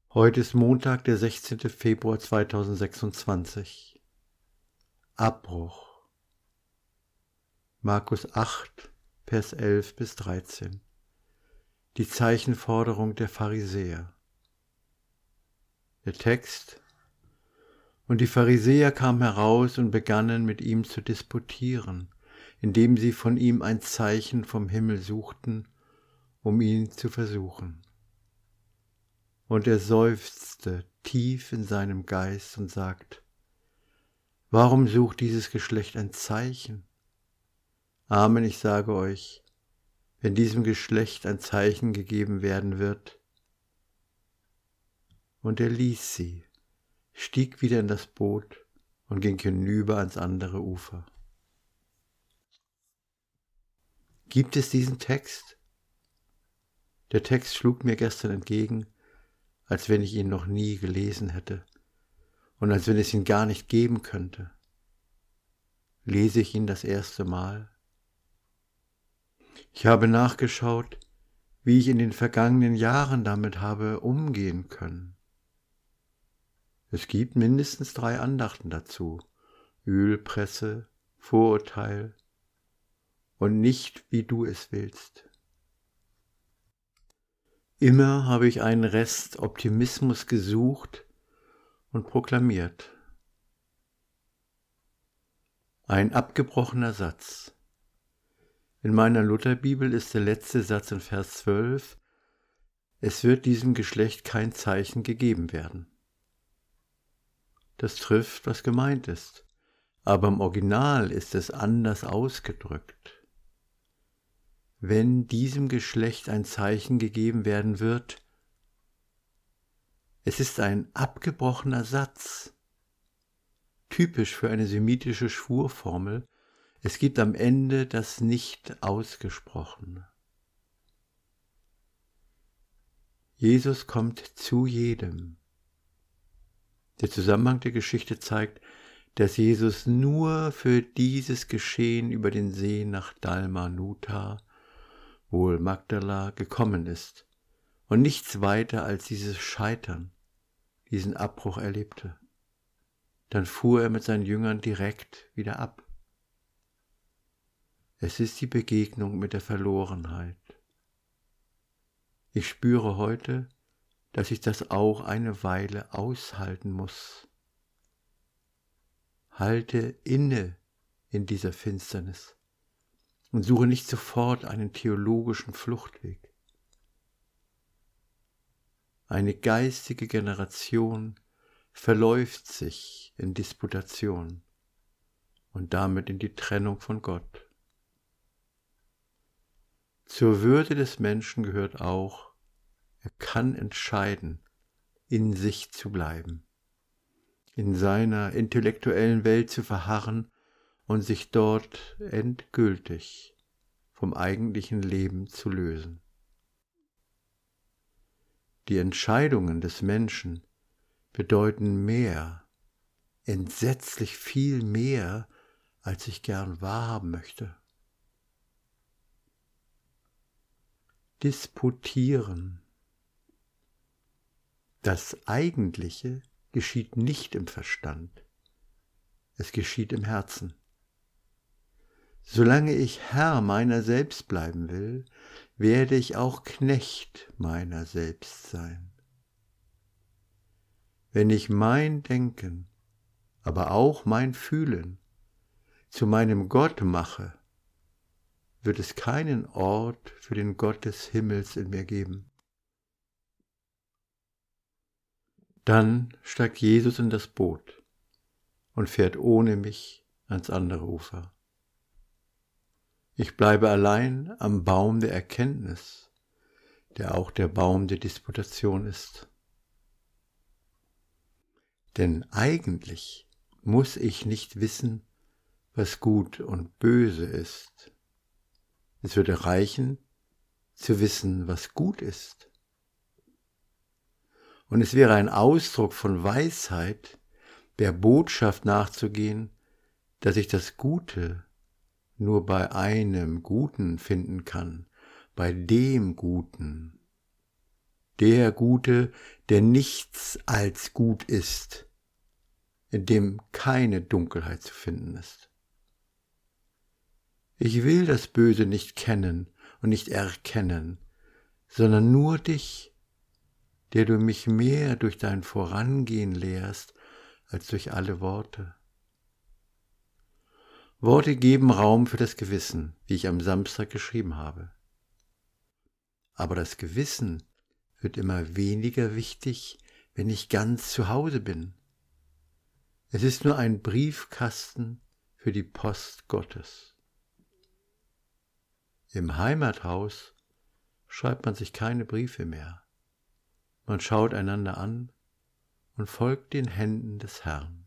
Heute ist Montag, der 16. Februar 2026. Abbruch. Markus 8, Vers 11 bis 13. Die Zeichenforderung der Pharisäer. Der Text: Und die Pharisäer kamen heraus und begannen mit ihm zu disputieren, indem sie von ihm ein Zeichen vom Himmel suchten, um ihn zu versuchen. Und er seufzte tief in seinem Geist und sagt: Warum sucht dieses Geschlecht ein Zeichen? Amen, ich sage euch, wenn diesem Geschlecht ein Zeichen gegeben werden wird. Und er ließ sie, stieg wieder in das Boot und ging hinüber ans andere Ufer. Gibt es diesen Text? Der Text schlug mir gestern entgegen, als wenn ich ihn noch nie gelesen hätte und als wenn es ihn gar nicht geben könnte. Lese ich ihn das erste Mal? Ich habe nachgeschaut, wie ich in den vergangenen Jahren damit habe umgehen können. Es gibt mindestens 3 Andachten dazu: Ölpresse, Vorurteil und nicht, wie du es willst. Immer habe ich einen Rest Optimismus gesucht und proklamiert. Ein abgebrochener Satz. In meiner Lutherbibel ist der letzte Satz in Vers 12: Es wird diesem Geschlecht kein Zeichen gegeben werden. Das trifft, was gemeint ist, aber im Original ist es anders ausgedrückt. Wenn diesem Geschlecht ein Zeichen gegeben werden wird. Es ist ein abgebrochener Satz, typisch für eine semitische Schwurformel. Es gibt am Ende das Nicht-Ausgesprochene. Jesus kommt zu jedem. Der Zusammenhang der Geschichte zeigt, dass Jesus nur für dieses Geschehen über den See nach Dalmanuta, wohl Magdala, gekommen ist und nichts weiter als dieses Scheitern, diesen Abbruch erlebte. Dann fuhr er mit seinen Jüngern direkt wieder ab. Es ist die Begegnung mit der Verlorenheit. Ich spüre heute, dass ich das auch eine Weile aushalten muss. Halte inne in dieser Finsternis und suche nicht sofort einen theologischen Fluchtweg. Eine geistige Generation verläuft sich in Disputation und damit in die Trennung von Gott. Zur Würde des Menschen gehört auch, er kann entscheiden, in sich zu bleiben, in seiner intellektuellen Welt zu verharren und sich dort endgültig vom eigentlichen Leben zu lösen. Die Entscheidungen des Menschen bedeuten mehr, entsetzlich viel mehr, als ich gern wahrhaben möchte. Disputieren. Das Eigentliche geschieht nicht im Verstand, es geschieht im Herzen. Solange ich Herr meiner selbst bleiben will, werde ich auch Knecht meiner selbst sein. Wenn ich mein Denken, aber auch mein Fühlen zu meinem Gott mache, wird es keinen Ort für den Gott des Himmels in mir geben. Dann steigt Jesus in das Boot und fährt ohne mich ans andere Ufer. Ich bleibe allein am Baum der Erkenntnis, der auch der Baum der Disputation ist. Denn eigentlich muss ich nicht wissen, was gut und böse ist. Es würde reichen, zu wissen, was gut ist. Und es wäre ein Ausdruck von Weisheit, der Botschaft nachzugehen, dass ich das Gute nur bei einem Guten finden kann, bei dem Guten, der Gute, der nichts als gut ist, in dem keine Dunkelheit zu finden ist. Ich will das Böse nicht kennen und nicht erkennen, sondern nur dich, der du mich mehr durch dein Vorangehen lehrst, als durch alle Worte. Worte geben Raum für das Gewissen, wie ich am Samstag geschrieben habe. Aber das Gewissen wird immer weniger wichtig, wenn ich ganz zu Hause bin. Es ist nur ein Briefkasten für die Post Gottes. Im Heimathaus schreibt man sich keine Briefe mehr. Man schaut einander an und folgt den Händen des Herrn.